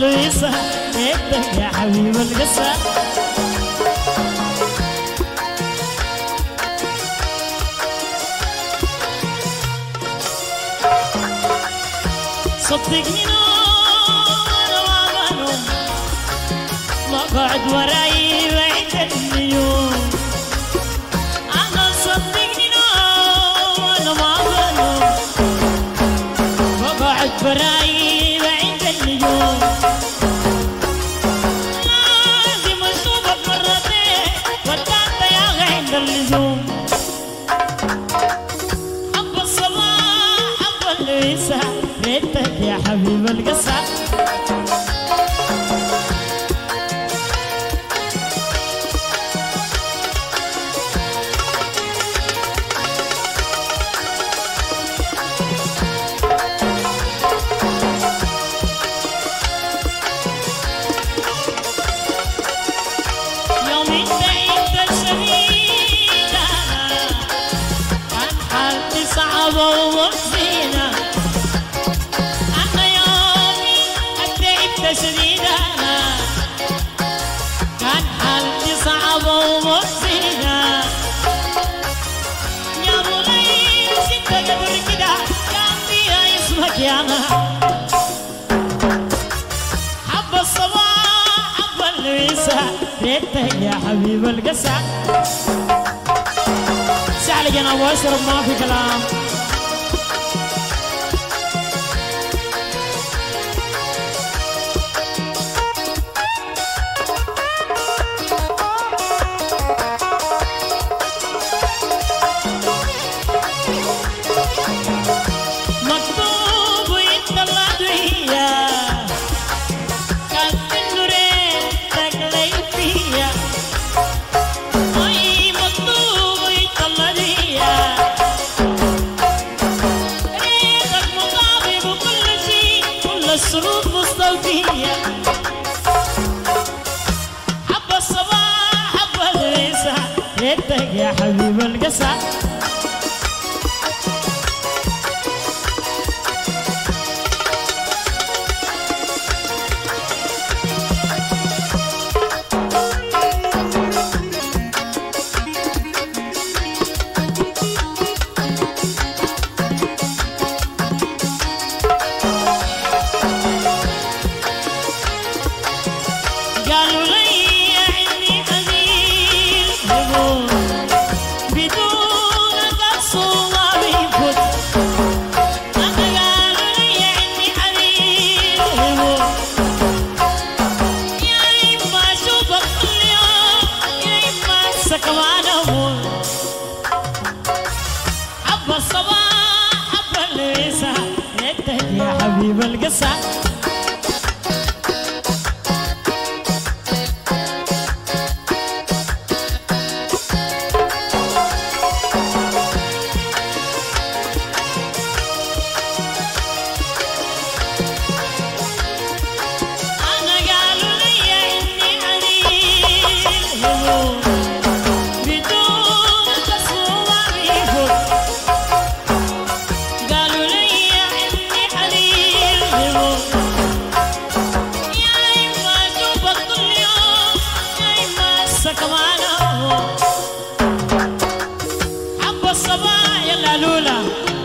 لويسا ريتك يا حبيب القصة صدقني انا ما بنوم بقعد وراي بعيد النيوم انا صدقني انا ما بنوم بقعد وراي بعيد النيوم لازم اشوفك مرتين واتعب يا عند اللزوم حب الصباح حب الليسة ريتك يا حبيب القصة يوم انت شديدة كان حالتي صعبة ومحزنة شديدة كان حالتي صعبة ومحزنة يا مولاي ست قبر كده كان فيها اسمك يا ما حب الصباح حب اللويسة ريتك يا حبيب القصة سعلي جناب واشرب ما في كلام الشروط مستوفية حب الصباح حب الليسة ريتك يا حبيب القصة قالوا لي عني قليل يموت بدونك الصوم بيفوت أنا قالوا لي عني قليل يموت يا إما أشوفك كل يوم يا إما أنساك وأنا أموت حب الصباح حب الليسة ريتك يا حبيب القصة حب الصباح يلا لولا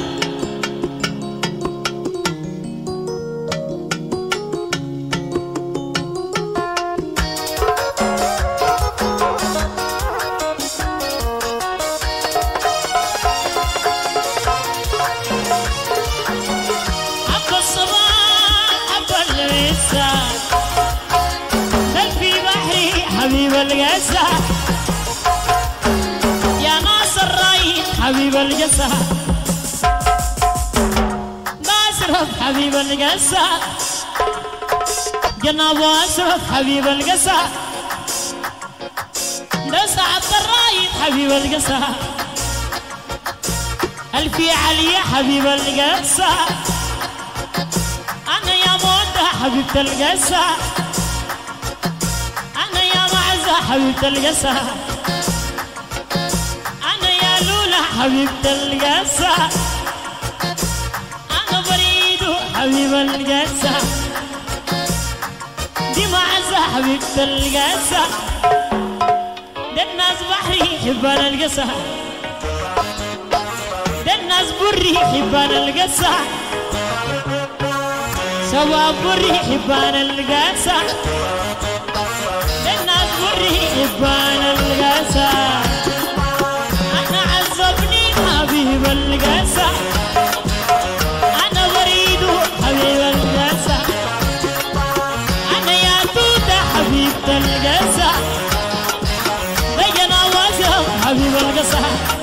حب الصباح حب الليسة في بحري حبيب القصة يا ناصر رايد حبيب القصة باشرف حبيب القصة جناب واشرف حبيب القصة ناس عبد الرايد حبيب القصة الفي علي حبيب القصة أنا يا مودة حبيبة القصة أنا يا معزة حبيبة القصة أنا يا لولا حبيبة القصة أنا بريد حبيب القصة دي مع صاحبك القسا ده الناس بحري حبان القسا ده الناس بري حبان القسا سوا بري حبان القسا ده الناس بري حبان القسا أنا عذبني حبيب القسا أنا بريد حبيب القسا أنا يا توتا حبيب القسا بينا واسم حبيب القسا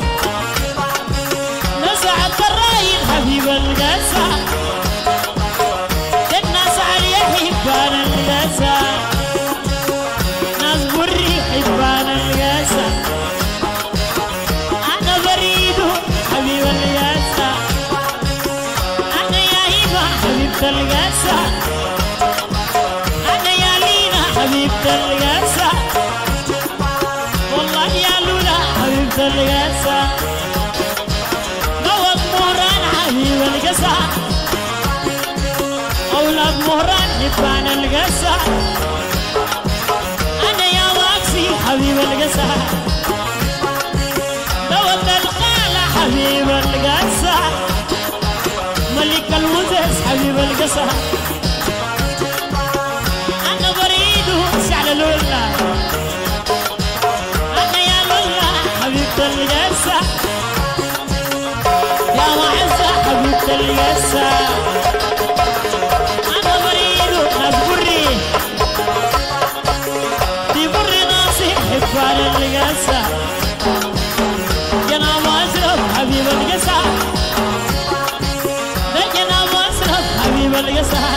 نسعد الرايل حبيب القسا الناس علي حبان القسا ناس بري حبان القسا أنا بريد حبيب القسا أنا يا هبة حبيبة القسا أنا يا لينا حبيبة القسا والله يا لولا حبيبة القسا نوض مهران حبيب القسا أولاد مهران حبان القسا أنا يا واكسي حبيب القسا نوض الخالة حبيب القسا ملك الوزس حبيب القسا أنا بريد سعل لولا أنا يا لولا حبيبة القسا يا معزة حبيبة القسا أنا بريد ناس بري دي بري ناصي حبان القسا جناب أشرف حبيب القسا جناب أشرف حبيب القسا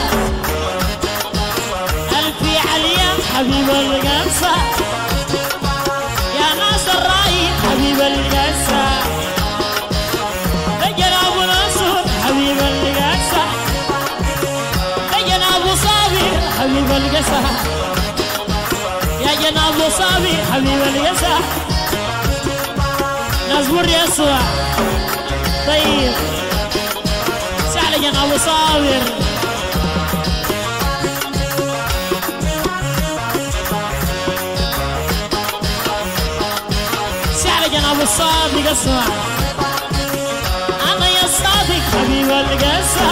ألفي عليا حبيب القسا يا ناصر رايد حبيب القسا جناب ناصر حبيب القسا جناب صابر حبيب القسا يا جناب صابر حبيب القسا نصبر يسوع طيب سعل جناب صابر سعل جناب الصادق اسمع أنا يا صادق حبيب القسا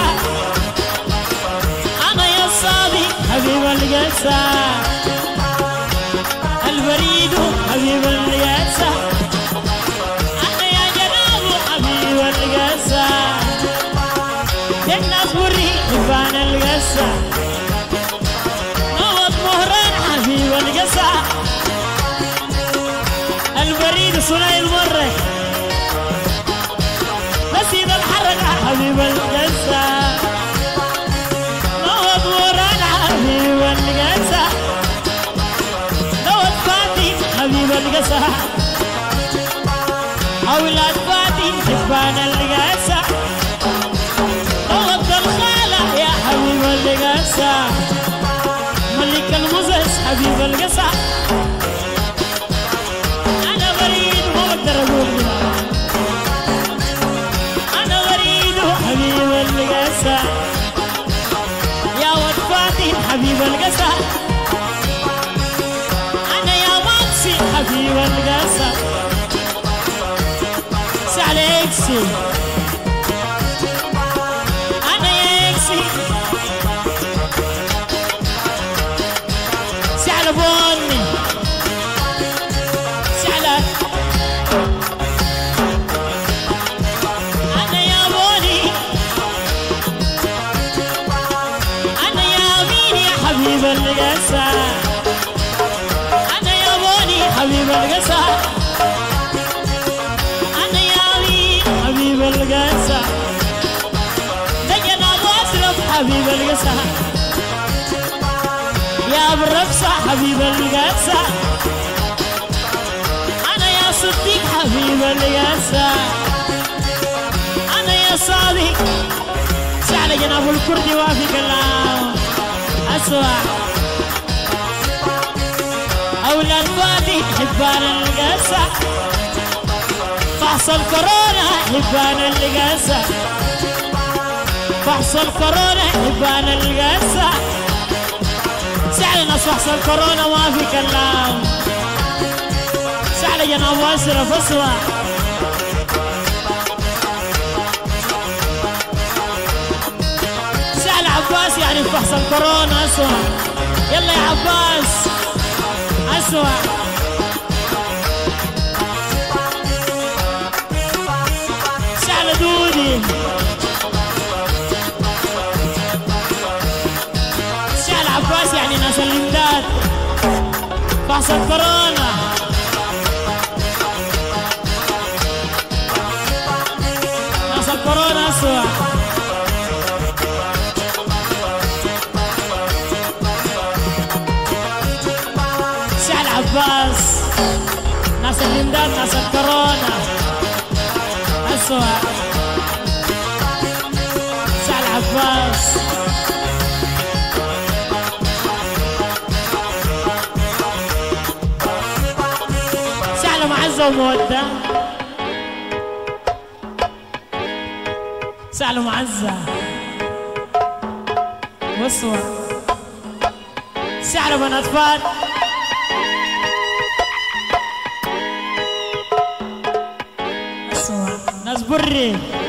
أنا يا صادق حبيب القسا البريد حبيب القسا أنا يا جناب حبيب القسا الناس بري حبان القسا نوض مهران حبيب القسا البريد صنع المرة نسيد الحركة حبيب القسا نوض مهران حبيب القسا نوض فاتي حبيب القسا أولاد فاتي حبان القسا نوض الخالة يا حبيب القسا ملك المزس حبيب القسا أنا بريد ما بقدر أقول كده أنا بريد حبيب القسا يا ود فاتن حبيب القسا أنا يا ماكسي حبيب القسا سعل إكسي أنا يا إكسي سعل بوني سعل أنا يا بوني أنا يا أمين يا حبيب القسا أنا يا بوني حبيب القسا أنا يا أمين حبيب القسا ده جناب أشرف حبيب القسا يا أبو الرفسة حبيب القسا أنا يا صديق حبيب القسا أنا يا صادق سعل جناب الكردي وافق الله أسوأ أولاد فاتي حبان القسا فحص الكورونا حبان القسا فحص الكورونا حبان القسا سعلنا ناس وحصل كورونا ما في كلام. سعد جناب أشرف اسمع. سعد عباس يعني في فحص الكورونا اسمع. يلا يا عباس اسمع. سعد دودي سعد عباس يعني ناس الامداد فحص الكورونا. ناس الكورونا اسمع. سعد عباس ناس الامداد ناس الكورونا اسمع. سعد عباس سعد معزة ومودة. سعد معزة واسمع. سعد بن أطفال اسمع. ناس بري